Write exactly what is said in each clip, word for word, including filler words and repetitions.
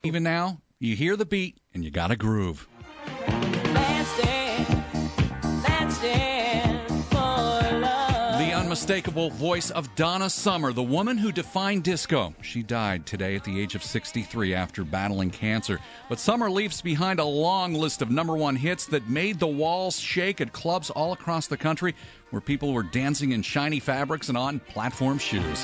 Even now, you hear the beat and you got to groove. Let's dance, let's dance for love. The unmistakable voice of Donna Summer, the woman who defined disco. She died today at the age of sixty-three after battling cancer. But Summer leaves behind a long list of number one hits that made the walls shake at clubs all across the country where people were dancing in shiny fabrics and on platform shoes.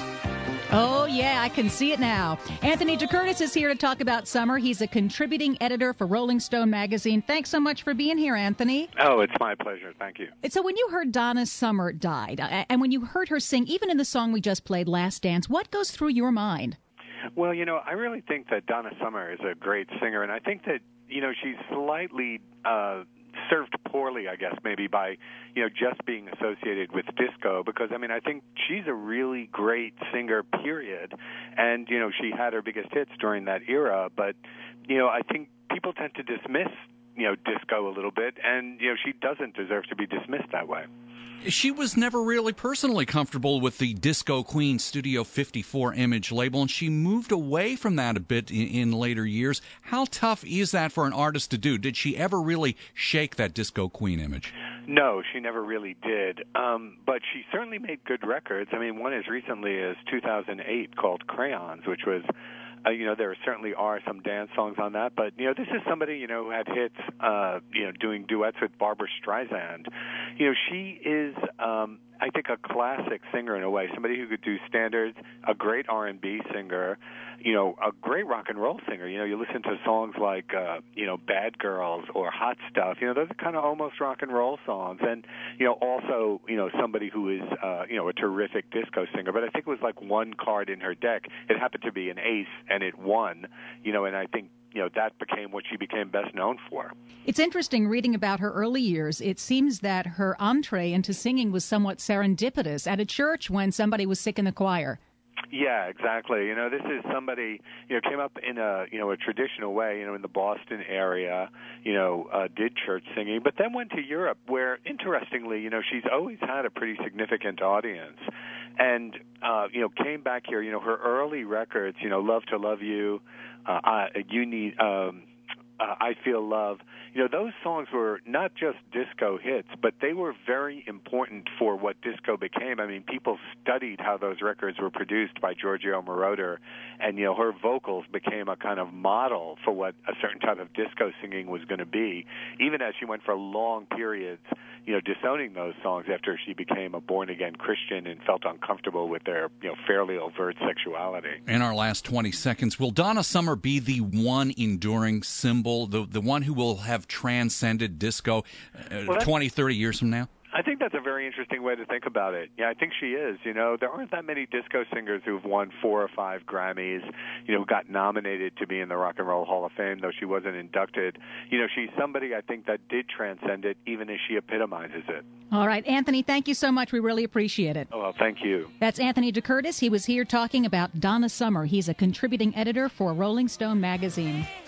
Oh, yeah, I can see it now. Anthony DeCurtis is here to talk about Summer. He's a contributing editor for Rolling Stone magazine. Thanks so much for being here, Anthony. Oh, it's my pleasure. Thank you. So when you heard Donna Summer died, uh, and when you heard her sing, even in the song we just played, Last Dance, what goes through your mind? Well, you know, I really think that Donna Summer is a great singer, and I think that, you know, she's slightly uh, served poorly, I guess, maybe by, you know, just being associated with disco, because, I mean, I think she's a really great singer, period, and, you know, she had her biggest hits during that era, but, you know, I think people tend to dismiss, you know, disco a little bit, and, you know, she doesn't deserve to be dismissed that way. She was never really personally comfortable with the Disco Queen Studio fifty-four image label, and she moved away from that a bit in, in later years. How tough is that for an artist to do? Did she ever really shake that Disco Queen image? No, she never really did. Um, but she certainly made good records. I mean, one as recently as two thousand eight called Crayons, which was, uh, you know, there certainly are some dance songs on that. But, you know, this is somebody, you know, who had hits, uh, you know, doing duets with Barbra Streisand. You know, she is, um, I think, a classic singer in a way, somebody who could do standards, a great R and B singer, you know, a great rock and roll singer. You know, you listen to songs like, uh, you know, Bad Girls or Hot Stuff. You know, those are kind of almost rock and roll songs. And, you know, also, you know, somebody who is, uh, you know, a terrific disco singer. But I think it was like one card in her deck. It happened to be an ace, and it won, you know, and I think, you know, that became what she became best known for. It's interesting reading about her early years. It seems that her entree into singing was somewhat serendipitous at a church when somebody was sick in the choir. Yeah, exactly. You know, this is somebody, you know, came up in a, you know, a traditional way, you know, in the Boston area, you know, uh, did church singing, but then went to Europe where, interestingly, you know, she's always had a pretty significant audience. And, uh, you know, came back here, you know, her early records, you know, Love to Love You, uh, I, You Need, um, uh, I Feel Love, you know, those songs were not just disco hits, but they were very important for what disco became. I mean, people studied how those records were produced by Giorgio Moroder, and, you know, her vocals became a kind of model for what a certain type of disco singing was going to be, even as she went for long periods, you know, disowning those songs after she became a born-again Christian and felt uncomfortable with their, you know, fairly overt sexuality. In our last twenty seconds, will Donna Summer be the one enduring symbol, the, the one who will have transcended disco uh, well, twenty, thirty years from now? I think that's a very interesting way to think about it. Yeah, I think she is. You know, there aren't that many disco singers who've won four or five Grammys, you know, got nominated to be in the Rock and Roll Hall of Fame, though she wasn't inducted. You know, she's somebody, I think, that did transcend it, even as she epitomizes it. All right, Anthony, thank you so much. We really appreciate it. Oh, well, thank you. That's Anthony DeCurtis. He was here talking about Donna Summer. He's a contributing editor for Rolling Stone magazine.